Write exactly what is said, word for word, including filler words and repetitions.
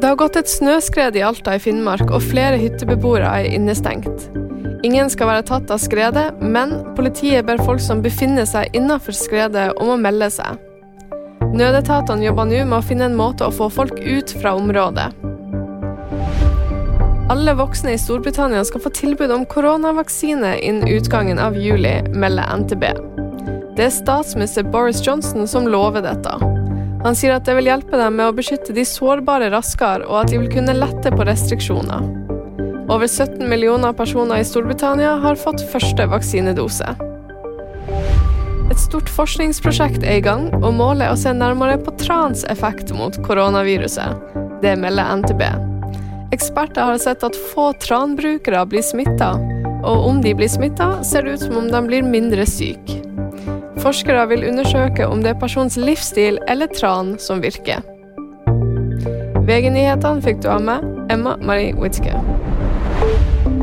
Det har gått et snøskred i Alta i Finnmark, og flere hyttebeboere er innestengt. Ingen skal være tatt av skredet, men politiet ber folk som befinner seg innenfor skredet om å melde seg. Nødetatene jobber nå med å finne en måte å få folk ut fra området. Alle voksne i Storbritannia skal få tilbud om koronavaksine innen utgangen av juli, melder N T B. Det er statsminister Boris Johnson som lover dette. Han sier at det vil hjelpe dem med å beskytte de sårbare raskere, og at de vil kunne lette på restriksjoner. Over sytten millioner personer i Storbritannia har fått første vaksinedose. Et stort forskningsprosjekt er i gang, og målet er å se nærmere på trans effekt mot koronaviruset. Det melder N T B. Eksperter har sett at få tranbrukere blir smittet, og om de blir smittet, ser det ut som om de blir mindre syke. Forskere vil undersøke om det er persons livsstil eller tran som virker. V G-nyhetene fikk du av meg, Emma Marie Witzke.